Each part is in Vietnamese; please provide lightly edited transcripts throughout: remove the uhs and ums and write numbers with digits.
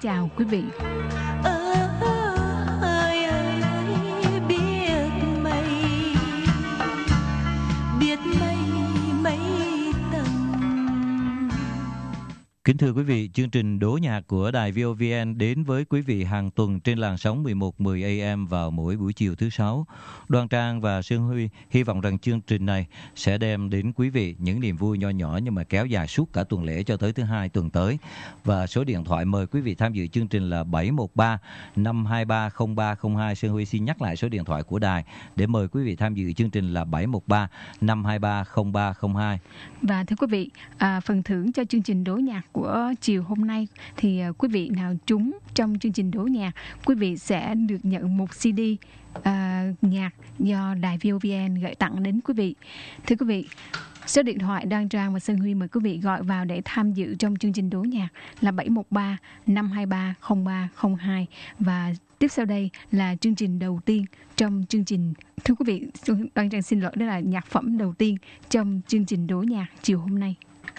chào quý vị. Kính thưa quý vị, chương trình Đố Nhạc của Đài VOVN đến với quý vị hàng tuần trên làn sóng 1110 AM vào mỗi buổi chiều thứ Sáu. Đoan Trang và Sơn Huy hy vọng rằng chương trình này sẽ đem đến quý vị những niềm vui nho nhỏ nhưng mà kéo dài suốt cả tuần lễ cho tới thứ Hai tuần tới. Và số điện thoại mời quý vị tham dự chương trình là 713 523 0302. Sơn Huy xin nhắc lại số điện thoại của đài để mời quý vị tham dự chương trình là 713 523 0302. Và thưa quý vị, phần thưởng cho chương trình Đố Nhạc của chiều hôm nay thì quý vị nào trúng trong chương trình Đố Nhạc, quý vị sẽ được nhận một CD nhạc do Đài VOVN gửi tặng đến quý vị. Thưa quý vị, số điện thoại Đoan Trang và Sơn Huy mời quý vị gọi vào để tham dự trong chương trình Đố Nhạc là 713 523 0302. Và tiếp sau đây là chương trình đầu tiên trong chương trình. Thưa quý vị, Đoan Trang xin lỗi, đó là nhạc phẩm đầu tiên trong chương trình Đố Nhạc chiều hôm nay.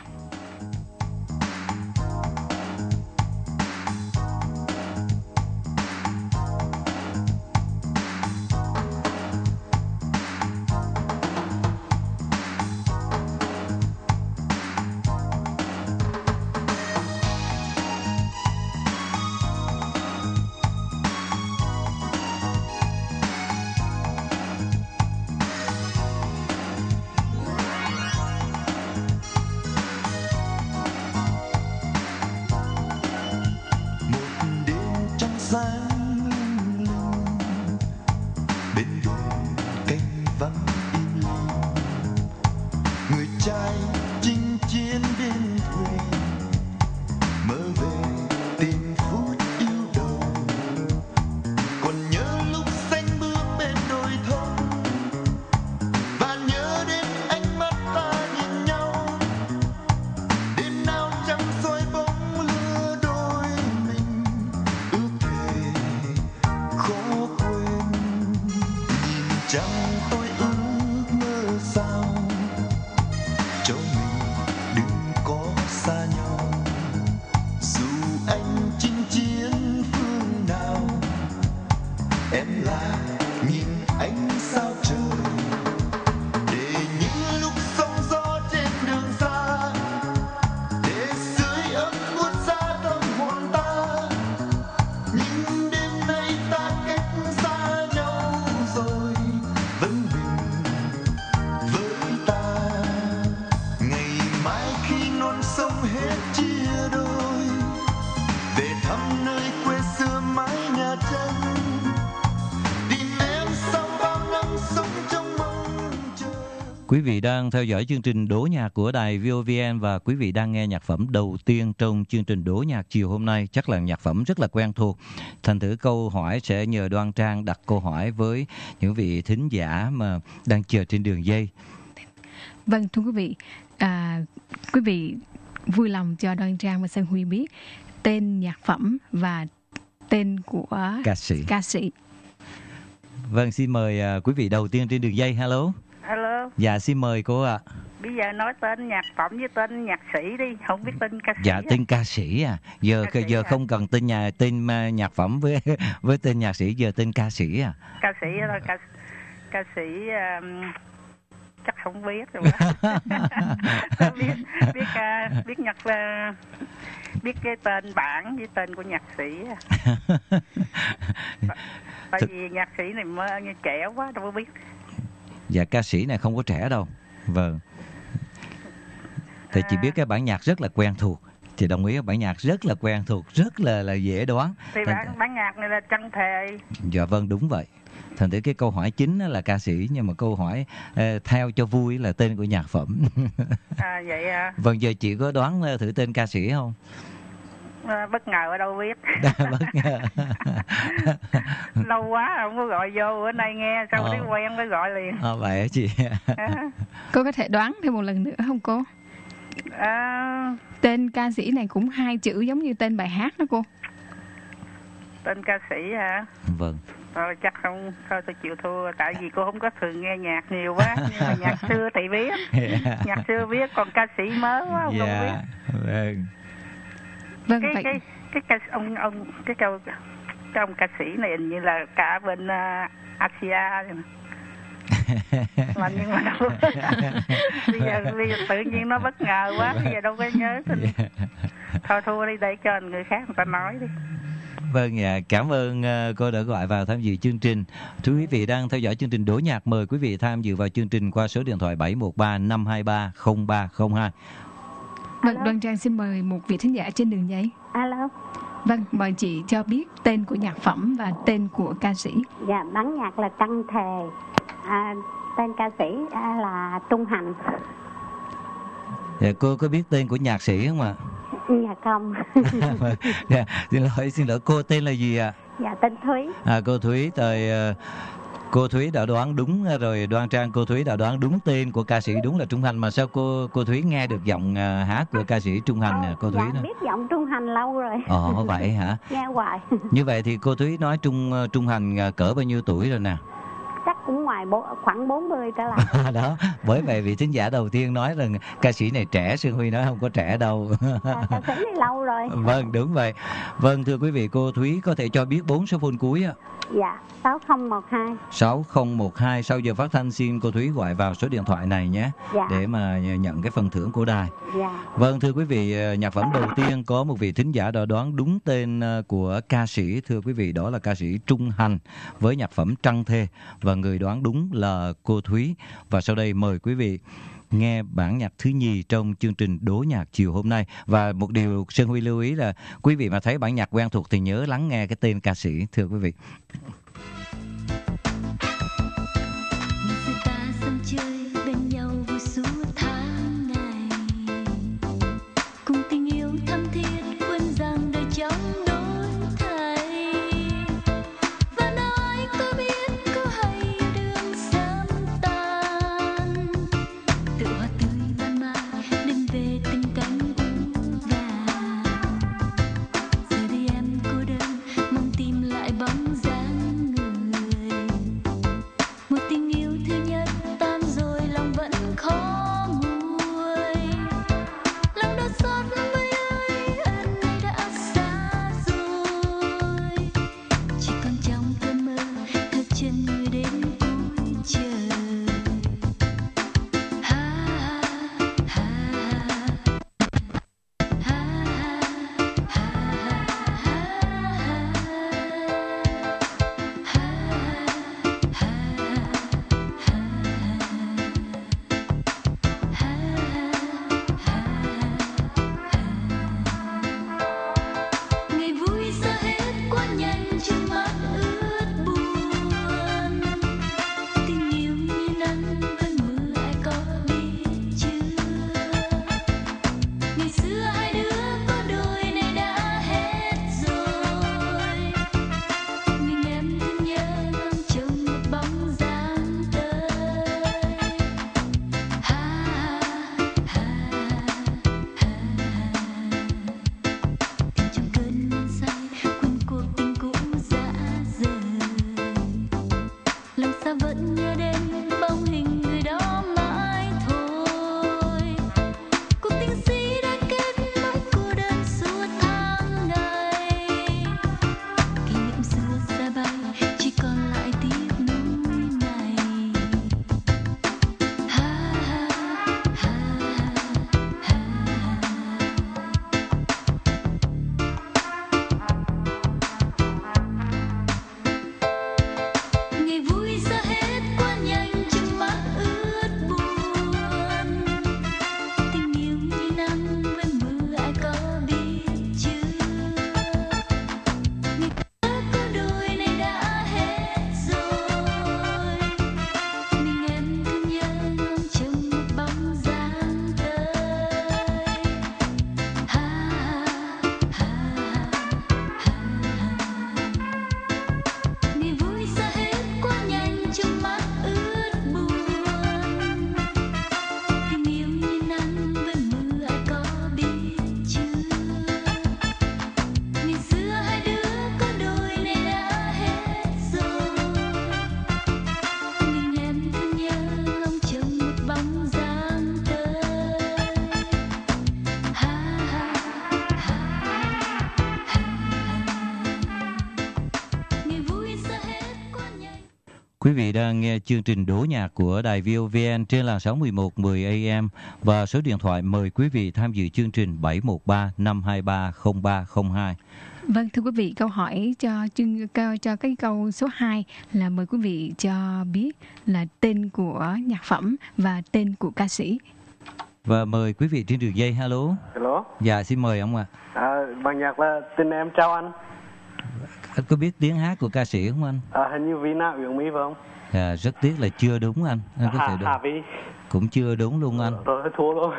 Quý vị đang theo dõi chương trình Đố Nhạc của Đài VOVN và quý vị đang nghe nhạc phẩm đầu tiên trong chương trình Đố Nhạc chiều hôm nay. Chắc là nhạc phẩm rất là quen thuộc. Thành thử câu hỏi sẽ nhờ Đoan Trang đặt câu hỏi với những vị thính giả mà đang chờ trên đường dây. Vâng, thưa quý vị, quý vị vui lòng cho Đoan Trang và Sơn Huy biết tên nhạc phẩm và tên của ca sĩ. Vâng, xin mời quý vị đầu tiên trên đường dây. Hello. Hello. Dạ, xin mời cô ạ. Bây giờ nói tên nhạc phẩm với tên nhạc sĩ đi, không biết tên ca sĩ. Dạ, tên ca sĩ à. Giờ không cần tên nhạc phẩm với tên nhạc sĩ, giờ tên ca sĩ à. Ca sĩ là ca sĩ chắc không biết rồi. biết nhạc biết cái tên bản với tên của nhạc sĩ. Tại vì nhạc sĩ này mới trẻ quá đâu có biết. Dạ, ca sĩ này không có trẻ đâu. Vâng. Thì chỉ biết cái bản nhạc rất là quen thuộc. Thì đồng ý bản nhạc rất là quen thuộc, rất là dễ đoán. Thì bản nhạc này là Trần Thề. Dạ vâng, đúng vậy. Thành thử cái câu hỏi chính là ca sĩ, nhưng mà câu hỏi theo cho vui là tên của nhạc phẩm. Vậy à. Vâng, giờ chị có đoán thử tên ca sĩ không? Bất ngờ ở đâu biết. Bất ngờ. Lâu quá không có gọi vô, bữa nay nghe sao thấy quen mới gọi liền. Vậy hả chị? Cô có thể đoán thêm một lần nữa không cô? Tên ca sĩ này cũng hai chữ giống như tên bài hát đó cô. Tên ca sĩ hả? Vâng. Thôi chắc không, thôi tôi chịu thua. Tại vì cô không có thường nghe nhạc nhiều quá. Nhưng mà nhạc xưa thì biết. Nhạc xưa biết, còn ca sĩ mới quá không biết. Vâng. Vâng, cái ông ca sĩ này hình như là cả bên Asia rồi mà. Mà nhưng mà đâu bây giờ tự nhiên nó bất ngờ quá, bây giờ đâu có nhớ tên. Thôi thua đi, để cho người khác người ta nói đi. Vâng ạ, cảm ơn cô đã gọi vào tham dự chương trình. Thưa quý vị đang theo dõi chương trình Đố Nhạc, mời quý vị tham dự vào chương trình qua số điện thoại 713-523-0302. Vâng, Đoan Trang xin mời một vị thính giả trên đường dây. Alo. Vâng, mời chị cho biết tên của nhạc phẩm và tên của ca sĩ. Dạ, bản nhạc là Trăng Thề. Tên ca sĩ là Trung Hành. Dạ, cô có biết tên của nhạc sĩ không ạ? Dạ không. Dạ, xin lỗi, cô tên là gì ạ? Dạ, tên Thúy. Cô Thúy, cô Thúy đã đoán đúng rồi, Đoan Trang, cô Thúy đã đoán đúng tên của ca sĩ, đúng là Trung Hành. Mà sao cô Thúy nghe được giọng hát của ca sĩ Trung Hành cô Thúy? Dạ, biết giọng Trung Hành lâu rồi. Vậy hả? Nghe hoài. Như vậy thì cô Thúy nói Trung Hành cỡ bao nhiêu tuổi rồi nè? Chắc cũng khoảng 40 trở lại. Đó, bởi vậy vị thính giả đầu tiên nói rằng ca sĩ này trẻ, Sương Huy nói không có trẻ đâu. Ca sĩ này lâu rồi. Vâng, đúng vậy. Vâng, thưa quý vị, cô Thúy có thể cho biết 4 số phone cuối ạ? Dạ, 6012. 6012. Sau giờ phát thanh xin cô Thúy gọi vào số điện thoại này nhé. Dạ. Để mà nhận cái phần thưởng của đài. Dạ. Vâng, thưa quý vị, nhạc phẩm đầu tiên có một vị thính giả đã đoán đúng tên của ca sĩ. Thưa quý vị, đó là ca sĩ Trung Hành với nhạc phẩm Trăng Thề. Và người đoán đúng là cô Thúy. Và sau đây mời quý vị nghe bản nhạc thứ nhì trong chương trình Đố Nhạc chiều hôm nay. Và một điều Sơn Huy lưu ý là quý vị mà thấy bản nhạc quen thuộc thì nhớ lắng nghe cái tên ca sĩ, thưa quý vị. Bóng dáng Quý vị đang nghe chương trình Đố Nhạc của Đài VOVN trên làn sóng 1110 AM và số điện thoại mời quý vị tham dự chương trình 713-523-0302. Vâng, thưa quý vị, câu hỏi cho cái câu số 2 là mời quý vị cho biết là tên của nhạc phẩm và tên của ca sĩ. Và mời quý vị trên đường dây. Hello. Hello. Dạ, xin mời ông ạ. Ban nhạc là Tình Em Trao Anh. Anh có biết tiếng hát của ca sĩ không anh? Hình như Vina Uyển Mỹ phải không? Rất tiếc là chưa đúng anh có thể đúng. Hà Vi. Cũng chưa đúng luôn anh. Tôi thua luôn.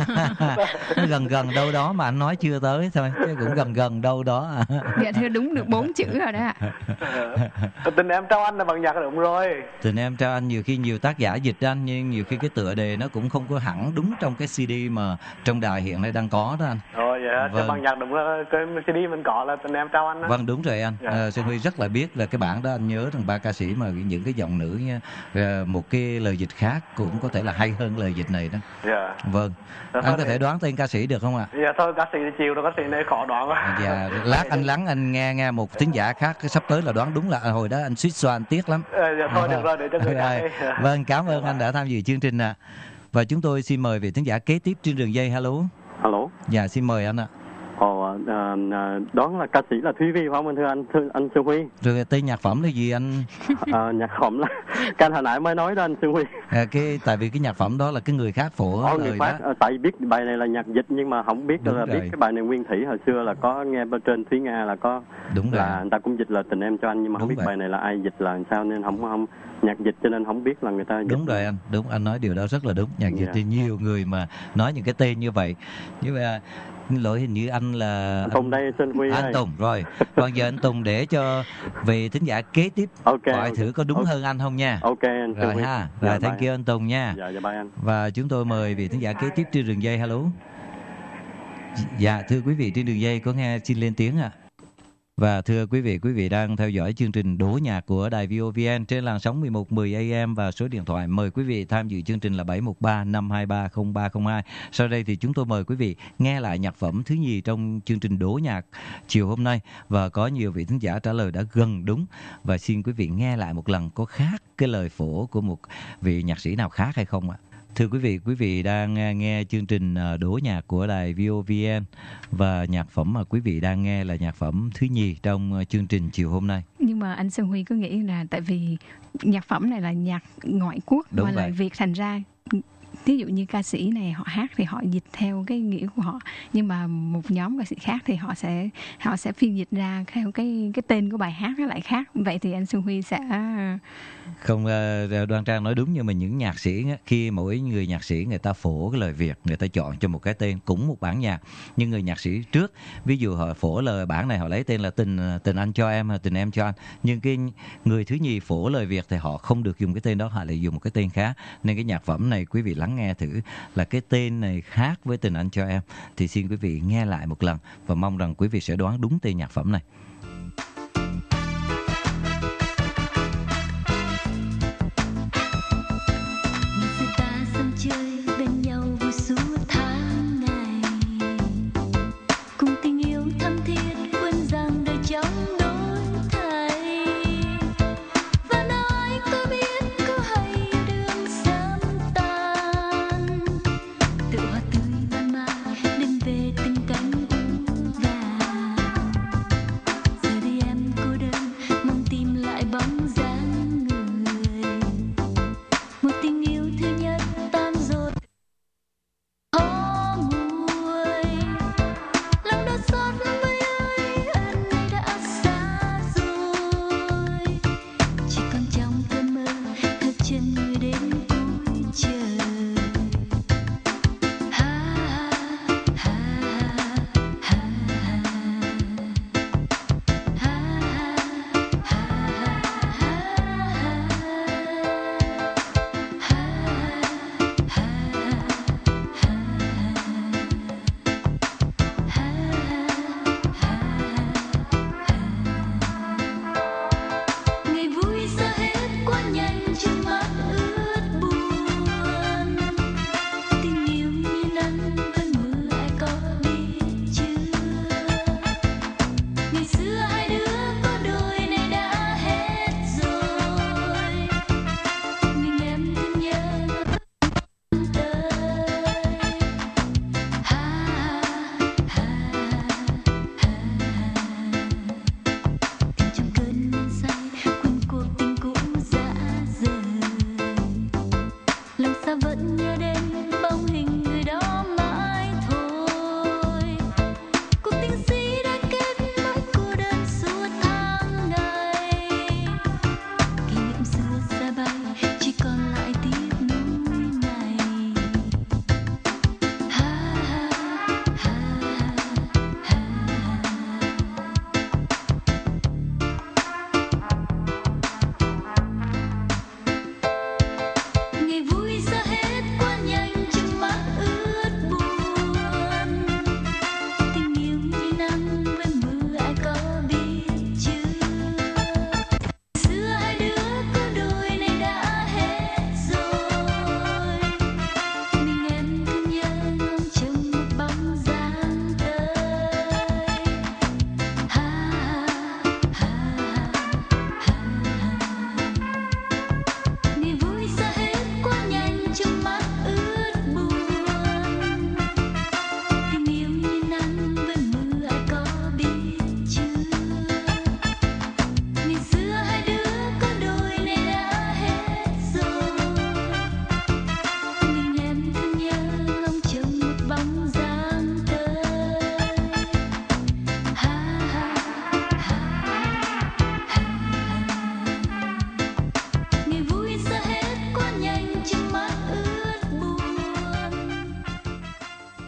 Nó gần đâu đó mà anh nói chưa tới thôi, chứ cũng gần đâu đó. Dạ thưa, đúng được 4 chữ rồi đó. Tình Em Trao Anh là ban nhạc là đúng rồi. Tình Em Trao Anh nhiều khi nhiều tác giả dịch anh, nhưng nhiều khi cái tựa đề nó cũng không có hẳn đúng trong cái CD mà trong đài hiện nay đang có đó anh. Dạ, vâng. Ban nhạc đúng là cái CD mình có là Tình Em Trao Anh đó. Vâng, đúng rồi anh. Sơn Huy rất là biết là cái bản đó, anh nhớ rằng ba ca sĩ mà những cái giọng nữ nha, một cái lời dịch khác cũng có thể là hay hơn lời dịch này đó. Dạ. Vâng. Anh có thể đoán tên ca sĩ được không ạ? Dạ thôi, ca sĩ thì chịu rồi, ca sĩ này khó đoán quá. Dạ, lát anh lắng anh nghe một thính giả khác sắp tới là đoán đúng, là hồi đó anh suýt xoa anh tiếc lắm. Dạ thôi được rồi, để cho người ta. Vâng, cảm ơn anh đã tham dự chương trình ạ. Và chúng tôi xin mời vị thính giả kế tiếp trên đường dây. Hello. Hello. Dạ, xin mời anh ạ. Đoán là ca sĩ là Thúy Vi phải không thưa anh Xuân Huy? Rồi tên nhạc phẩm là gì anh? Nhạc phẩm là cái hồi nãy mới nói đó anh Xuân Huy. Tại vì cái nhạc phẩm đó là cái người khác phổ lời đó. Tại biết bài này là nhạc dịch nhưng mà không biết là biết cái bài này nguyên thủy hồi xưa là có nghe bên trên Thúy Nga là có. Đúng là rồi. Người ta cũng dịch là Tình Em Cho Anh nhưng mà không biết bài này là ai dịch là làm sao nên không nhạc dịch cho nên không biết là người ta dịch. Đúng rồi anh, đúng, anh nói điều đó rất là đúng. Nhạc dịch thì nhiều người mà nói những cái tên như vậy. Nhưng mà lỗi hình như anh là Tùng đây, Xuân Huy anh Tùng rồi. Còn giờ anh Tùng để cho vị thính giả kế tiếp hỏi thử có đúng hơn anh không nha. Ok anh. Rồi ha. Rồi thank you anh Tùng nha. Dạ bye anh. Và chúng tôi mời vị thính giả kế tiếp trên đường dây. Hello. Dạ, thưa quý vị trên đường dây có nghe xin lên tiếng ạ. Và thưa quý vị đang theo dõi chương trình Đố Nhạc của Đài VOVN trên làn sóng 1110 AM và số điện thoại mời quý vị tham dự chương trình là 713-523-0302. Sau đây thì chúng tôi mời quý vị nghe lại nhạc phẩm thứ nhì trong chương trình Đố Nhạc chiều hôm nay, và có nhiều vị thính giả trả lời đã gần đúng, và xin quý vị nghe lại một lần có khác cái lời phổ của một vị nhạc sĩ nào khác hay không ạ? Thưa quý vị đang nghe chương trình Đố Nhạc của Đài VOVN và nhạc phẩm mà quý vị đang nghe là nhạc phẩm thứ nhì trong chương trình chiều hôm nay. Nhưng mà anh Sơn Huy có nghĩ là tại vì nhạc phẩm này là nhạc ngoại quốc và lời Việt, thành ra ví dụ như ca sĩ này họ hát thì họ dịch theo cái nghĩa của họ, nhưng mà một nhóm ca sĩ khác thì họ sẽ phiên dịch ra theo cái tên của bài hát nó lại khác. Vậy thì anh Xuân Huy sẽ không. Đoan Trang nói đúng, nhưng mà những nhạc sĩ khi mỗi người nhạc sĩ người ta phổ cái lời Việt, người ta chọn cho một cái tên cũng một bản nhạc, nhưng người nhạc sĩ trước ví dụ họ phổ lời bản này họ lấy tên là tình anh cho em hay tình em cho anh, nhưng cái người thứ nhì phổ lời Việt thì họ không được dùng cái tên đó, họ lại dùng một cái tên khác. Nên cái nhạc phẩm này quý vị lắng nghe thử là cái tên này khác với tình anh cho em, thì xin quý vị nghe lại một lần và mong rằng quý vị sẽ đoán đúng tên nhạc phẩm này.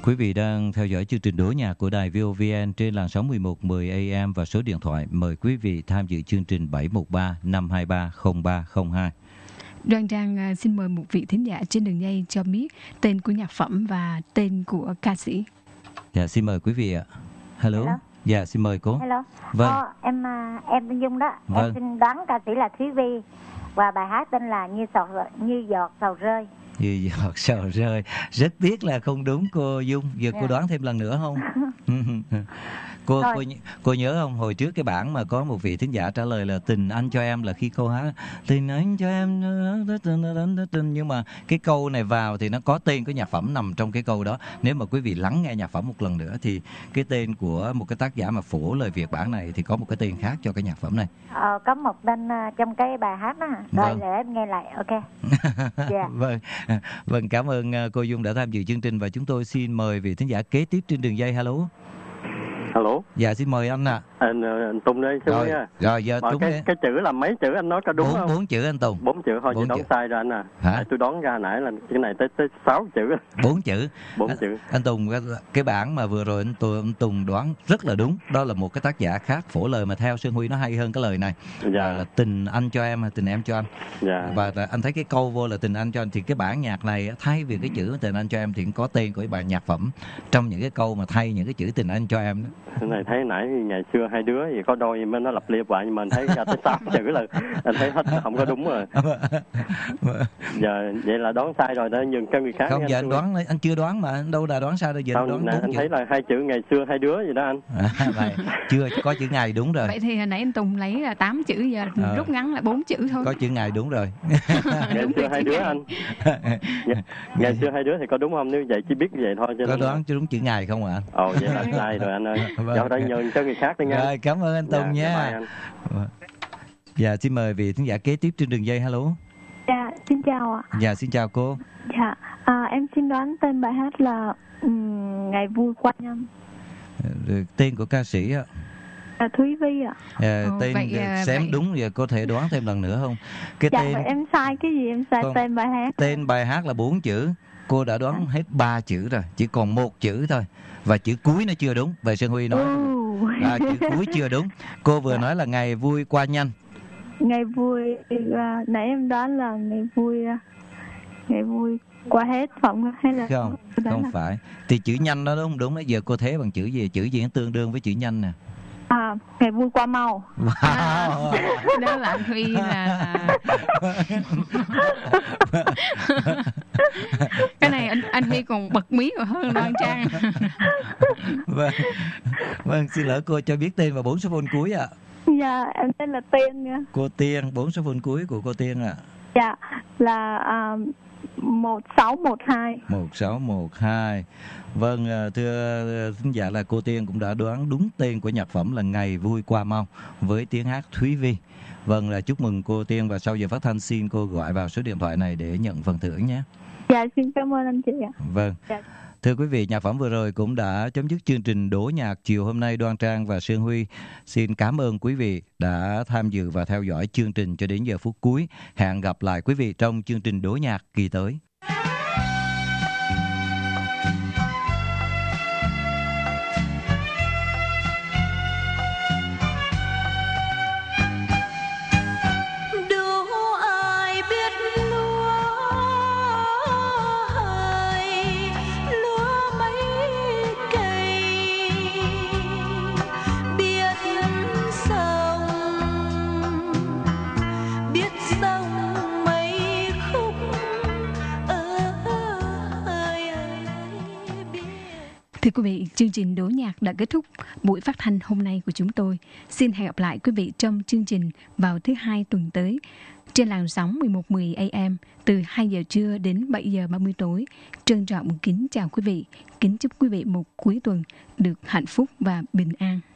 Quý vị đang theo dõi chương trình Đố Nhạc của đài VOVN trên làn sóng 1110 AM và số điện thoại mời quý vị tham dự chương trình 713 523 0302. Đoan Trang xin mời một vị thính giả trên đường dây cho biết tên của nhạc phẩm và tên của ca sĩ. Dạ, xin mời quý vị ạ. Hello. Dạ, xin mời cô. Hello. Vâng. Em tên Dung đó. Vâng. Em xin đoán ca sĩ là Thúy Vi và bài hát tên là Như giọt sầu rơi. Như giọt sầu rơi. Rất tiếc là không đúng cô Dung. Giờ cô đoán thêm lần nữa không? Cô nhớ không, hồi trước cái bản mà có một vị thính giả trả lời là tình anh cho em là khi câu hát tình anh cho em, nhưng mà cái câu này vào thì nó có tên của nhạc phẩm nằm trong cái câu đó. Nếu mà quý vị lắng nghe nhạc phẩm một lần nữa thì cái tên của một cái tác giả mà phổ lời Việt bản này thì có một cái tên khác cho cái nhạc phẩm này. Có một tên trong cái bài hát đó. Rồi để em nghe lại. Ok. Vâng, cảm ơn cô Dung đã tham dự chương trình và chúng tôi xin mời vị thính giả kế tiếp trên đường dây. Hello. Dạ, xin mời anh ạ. Anh Tùng đây. Rồi giờ Tùng cái chữ là mấy chữ anh nói có đúng không? 4 chữ anh Tùng. 4 chữ thôi, chứ đoán sai rồi anh à. Hả? Tôi đoán ra nãy là cái này tới 6 chữ. 4 chữ. 4 chữ. Anh Tùng, cái bản mà vừa rồi anh Tùng đoán rất là đúng. Đó là một cái tác giả khác phổ lời mà theo Sơn Huy nó hay hơn cái lời này. Dạ. Là tình anh cho em hay tình em cho anh. Dạ. Và anh thấy cái câu vô là tình anh cho anh thì cái bản nhạc này thay vì cái chữ tình anh cho em thì cũng có tên của bài nhạc phẩm trong những cái câu mà thay những cái chữ tình anh cho em đó. Cái này thấy nãy ngày xưa hai đứa gì có đôi mà nó lập liệp lại nhưng mà anh thấy ra tới 6 chữ là anh thấy hết không có đúng rồi. Giờ vậy là đoán sai rồi đó, nhường cho người khác. Không, giờ anh chưa đoán mà đâu là đoán sai đâu, giờ đoán anh chữ. Thấy là 2 chữ ngày xưa hai đứa gì đó anh. Vậy, chưa có chữ ngày đúng rồi. Vậy thì hồi nãy anh Tùng lấy là 8 chữ, giờ rút ngắn lại 4 chữ thôi. Có chữ ngày đúng rồi. Ngày xưa hai đứa anh. Ngày xưa hai đứa thì có đúng không? Nếu vậy chỉ biết vậy thôi chứ. Có đoán chứ đúng chữ ngày không ạ? Vậy là sai rồi anh ơi. Giờ đây nhường cho người khác đi nha. Rồi, cảm ơn anh Tùng nha. Dạ, xin mời vị thính giả kế tiếp trên đường dây. Hello. Dạ, xin chào ạ. Dạ, xin chào cô. Dạ, em xin đoán tên bài hát là Ngày vui qua nhân. Tên của ca sĩ ạ? Thúy Vi ạ. Tên xem đúng, giờ có thể đoán thêm lần nữa không? Tên... vậy em sai cái gì? Em sai tên bài hát. Tên bài hát là 4 chữ. Cô đã đoán hết 3 chữ rồi, chỉ còn 1 chữ thôi. Và chữ cuối nó chưa đúng. Vậy Sơn Huy nói chữ cuối chưa đúng. Cô vừa nói là ngày vui qua nhanh. Ngày vui, nãy em đoán là ngày vui qua hết phòng hay là không phải. Thì chữ nhanh đó đúng đúng. Giờ cô thế bằng chữ gì? Chữ gì nó tương đương với chữ nhanh nè? Ngày vui qua mau. Wow. Đó là Huy là cái này anh Huy còn bật mí còn hơn Đoan Trang. Vâng, xin lỗi cô cho biết tên và 4 số phone cuối ạ. Dạ, em tên là Tiên nha. Cô Tiên, 4 số phone cuối của cô Tiên ạ. Dạ, là 1612. 1612. Vâng, thưa thính giả, là cô Tiên cũng đã đoán đúng tên của nhạc phẩm là Ngày vui qua mau với tiếng hát Thúy Vi. Vâng, là chúc mừng cô Tiên và sau giờ phát thanh xin cô gọi vào số điện thoại này để nhận phần thưởng nhé. Dạ, xin cảm ơn anh chị ạ. Vâng. Dạ. Thưa quý vị, nhạc phẩm vừa rồi cũng đã chấm dứt chương trình Đố Nhạc chiều hôm nay. Đoan Trang và Sơn Huy xin cảm ơn quý vị đã tham dự và theo dõi chương trình cho đến giờ phút cuối. Hẹn gặp lại quý vị trong chương trình Đố Nhạc kỳ tới. Thưa quý vị, chương trình Đố Nhạc đã kết thúc buổi phát thanh hôm nay của chúng tôi. Xin hẹn gặp lại quý vị trong chương trình vào thứ Hai tuần tới trên làn sóng 1110 AM từ 2 giờ trưa đến 7 giờ 30 tối. Trân trọng kính chào quý vị. Kính chúc quý vị một cuối tuần được hạnh phúc và bình an.